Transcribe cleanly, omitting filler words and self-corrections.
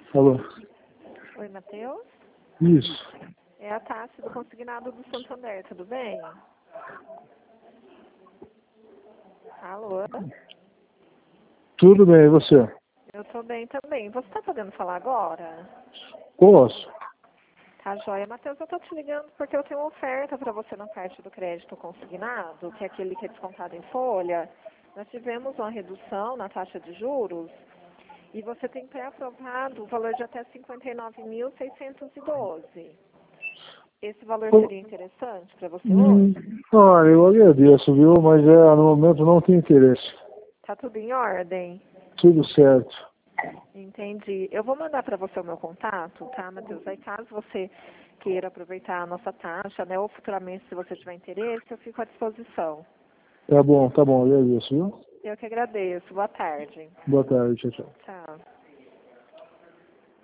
Alô? Oi, Matheus? Isso. É a Tássia do Consignado do Santander, tudo bem? Alô? Tudo bem, e você? Eu tô bem também. Você tá podendo falar agora? Posso? Tá joia. Matheus, eu tô te ligando porque eu tenho uma oferta para você na parte do crédito consignado, que é aquele que é descontado em folha. Nós tivemos uma redução na taxa de juros e você tem pré-aprovado o valor de até 59.612. Esse valor seria interessante para você hoje? Olha, eu agradeço, viu? Mas no momento não tenho interesse. Tá tudo em ordem? Tudo certo. Entendi. Eu vou mandar para você o meu contato, tá, Matheus? Aí caso você queira aproveitar a nossa taxa, né, ou futuramente, se você tiver interesse, eu fico à disposição. Tá bom, agradeço, viu? Eu que agradeço. Boa tarde. Boa tarde, tchau, tchau. Tchau.